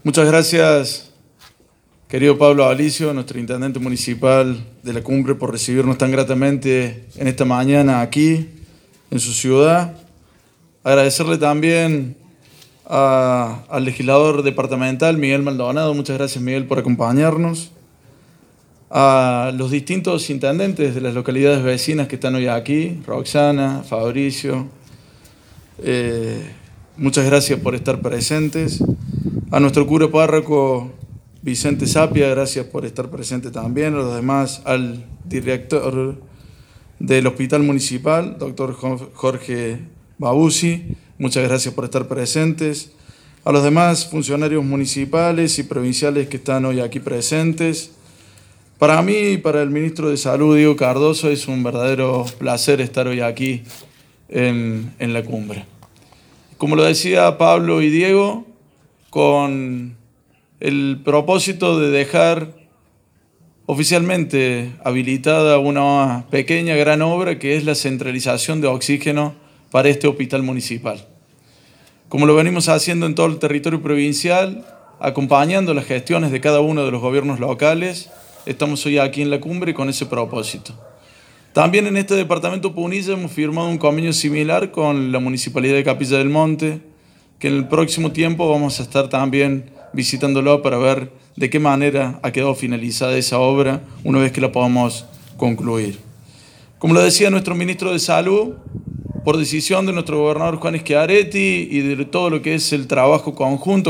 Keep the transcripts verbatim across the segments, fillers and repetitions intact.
Muchas gracias, querido Pablo Alicio, nuestro intendente municipal de La Cumbre, por recibirnos tan gratamente en esta mañana aquí, en su ciudad. Agradecerle también a, al legislador departamental, Miguel Maldonado. Muchas gracias, Miguel, por acompañarnos. A los distintos intendentes de las localidades vecinas que están hoy aquí, Roxana, Fabricio, eh, muchas gracias por estar presentes. A nuestro cura párroco Vicente Sapia, gracias por estar presente también. A los demás, al director del Hospital Municipal, doctor Jorge Babusi, muchas gracias por estar presentes. A los demás funcionarios municipales y provinciales que están hoy aquí presentes. Para mí y para el ministro de Salud, Diego Cardoso, es un verdadero placer estar hoy aquí en, en La Cumbre. Como lo decía Pablo y Diego, con el propósito de dejar oficialmente habilitada una pequeña gran obra que es la centralización de oxígeno para este hospital municipal. Como lo venimos haciendo en todo el territorio provincial, acompañando las gestiones de cada uno de los gobiernos locales, estamos hoy aquí en La Cumbre con ese propósito. También en este departamento Punilla hemos firmado un convenio similar con la Municipalidad de Capilla del Monte, que en el próximo tiempo vamos a estar también visitándolo para ver de qué manera ha quedado finalizada esa obra una vez que la podamos concluir. Como lo decía nuestro ministro de Salud, por decisión de nuestro gobernador Juan Schiaretti y de todo lo que es el trabajo conjunto,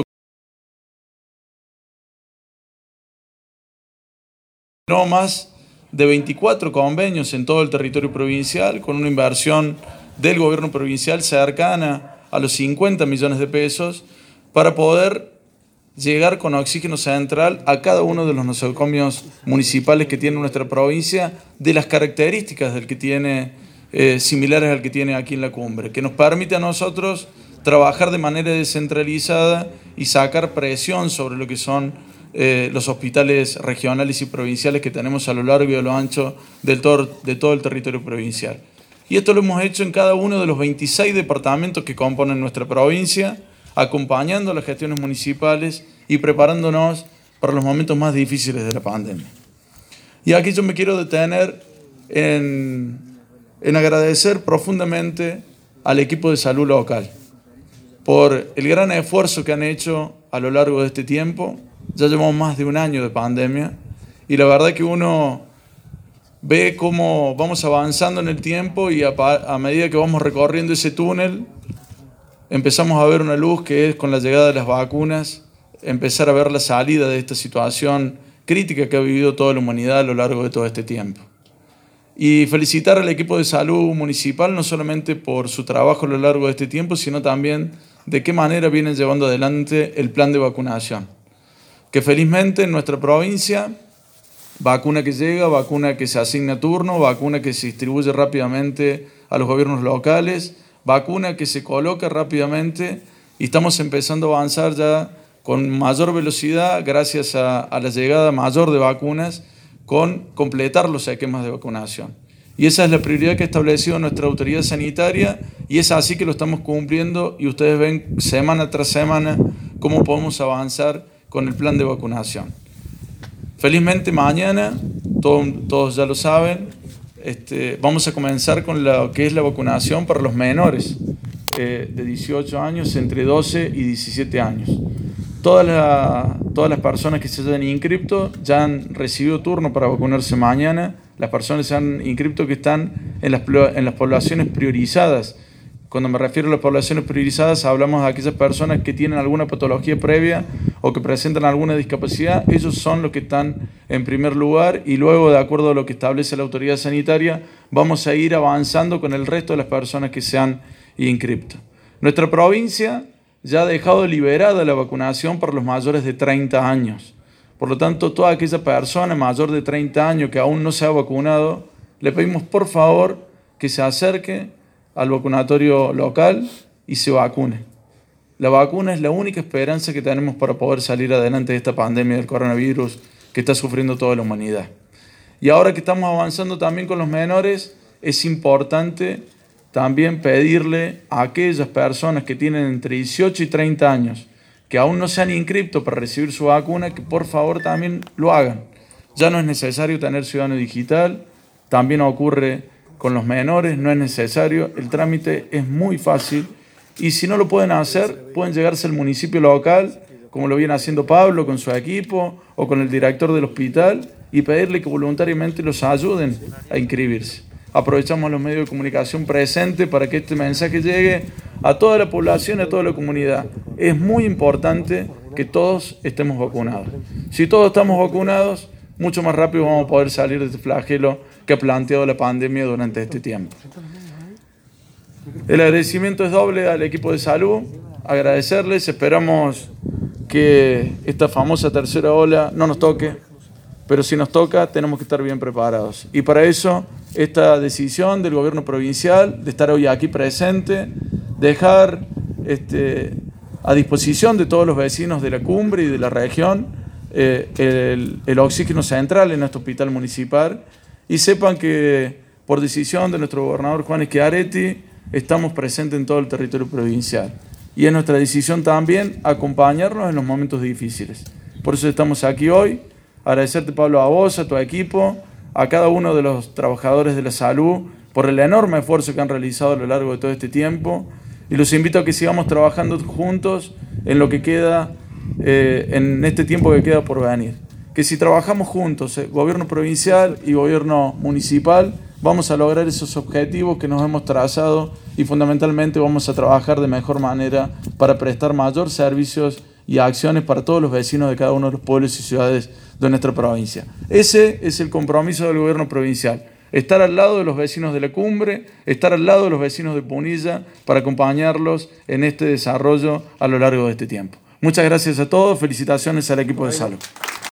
no más de veinticuatro convenios en todo el territorio provincial, con una inversión del gobierno provincial cercana a los cincuenta millones de pesos, para poder llegar con oxígeno central a cada uno de los nosocomios municipales que tiene nuestra provincia, de las características del que tiene, eh, similares al que tiene aquí en La Cumbre, que nos permite a nosotros trabajar de manera descentralizada y sacar presión sobre lo que son eh, los hospitales regionales y provinciales que tenemos a lo largo y a lo ancho del todo, de todo el territorio provincial. Y esto lo hemos hecho en cada uno de los veintiséis departamentos que componen nuestra provincia, acompañando las gestiones municipales y preparándonos para los momentos más difíciles de la pandemia. Y aquí yo me quiero detener en, en agradecer profundamente al equipo de salud local por el gran esfuerzo que han hecho a lo largo de este tiempo. Ya llevamos más de un año de pandemia y la verdad que uno ve cómo vamos avanzando en el tiempo y a, a medida que vamos recorriendo ese túnel, empezamos a ver una luz que es con la llegada de las vacunas, empezar a ver la salida de esta situación crítica que ha vivido toda la humanidad a lo largo de todo este tiempo. Y felicitar al equipo de salud municipal no solamente por su trabajo a lo largo de este tiempo, sino también de qué manera vienen llevando adelante el plan de vacunación. Que felizmente en nuestra provincia, vacuna que llega, vacuna que se asigna a turno, vacuna que se distribuye rápidamente a los gobiernos locales, vacuna que se coloca rápidamente y estamos empezando a avanzar ya con mayor velocidad gracias a, a la llegada mayor de vacunas con completar los esquemas de vacunación. Y esa es la prioridad que ha establecido nuestra autoridad sanitaria y es así que lo estamos cumpliendo y ustedes ven semana tras semana cómo podemos avanzar con el plan de vacunación. Felizmente mañana, todo, todos ya lo saben, este, vamos a comenzar con lo que es la vacunación para los menores eh, de dieciocho años, entre doce y diecisiete años. Todas, la, todas las personas que se hayan inscrito ya han recibido turno para vacunarse mañana. Las personas que se han inscrito que están en las, en las poblaciones priorizadas. Cuando me refiero a las poblaciones priorizadas, hablamos de aquellas personas que tienen alguna patología previa o que presentan alguna discapacidad. Ellos son los que están en primer lugar y luego, de acuerdo a lo que establece la autoridad sanitaria, vamos a ir avanzando con el resto de las personas que se han inscrito. Nuestra provincia ya ha dejado liberada la vacunación para los mayores de treinta años. Por lo tanto, toda aquella persona mayor de treinta años que aún no se ha vacunado, le pedimos por favor que se acerque al vacunatorio local y se vacune. La vacuna es la única esperanza que tenemos para poder salir adelante de esta pandemia del coronavirus que está sufriendo toda la humanidad. Y ahora que estamos avanzando también con los menores, es importante también pedirle a aquellas personas que tienen entre dieciocho y treinta años, que aún no se han inscrito para recibir su vacuna, que por favor también lo hagan. Ya no es necesario tener ciudadano digital, también ocurre con los menores, no es necesario, el trámite es muy fácil y si no lo pueden hacer, pueden llegarse al municipio local, como lo viene haciendo Pablo con su equipo o con el director del hospital, y pedirle que voluntariamente los ayuden a inscribirse. Aprovechamos los medios de comunicación presentes para que este mensaje llegue a toda la población, a toda la comunidad. Es muy importante que todos estemos vacunados. Si todos estamos vacunados, mucho más rápido vamos a poder salir de este flagelo que ha planteado la pandemia durante este tiempo. El agradecimiento es doble al equipo de salud, agradecerles, esperamos que esta famosa tercera ola no nos toque, pero si nos toca tenemos que estar bien preparados. Y para eso, esta decisión del gobierno provincial de estar hoy aquí presente, dejar este, a disposición de todos los vecinos de la cumbre y de la región eh, el, el oxígeno central en nuestro hospital municipal, y sepan que por decisión de nuestro gobernador Juan Schiaretti estamos presentes en todo el territorio provincial. Y es nuestra decisión también acompañarnos en los momentos difíciles. Por eso estamos aquí hoy. Agradecerte, Pablo, a vos, a tu equipo, a cada uno de los trabajadores de la salud por el enorme esfuerzo que han realizado a lo largo de todo este tiempo. Y los invito a que sigamos trabajando juntos en lo que queda, eh, en este tiempo que queda por venir. Que si trabajamos juntos, eh, gobierno provincial y gobierno municipal, vamos a lograr esos objetivos que nos hemos trazado y fundamentalmente vamos a trabajar de mejor manera para prestar mayor servicios y acciones para todos los vecinos de cada uno de los pueblos y ciudades de nuestra provincia. Ese es el compromiso del gobierno provincial, estar al lado de los vecinos de la cumbre, estar al lado de los vecinos de Punilla para acompañarlos en este desarrollo a lo largo de este tiempo. Muchas gracias a todos, felicitaciones al equipo de salud.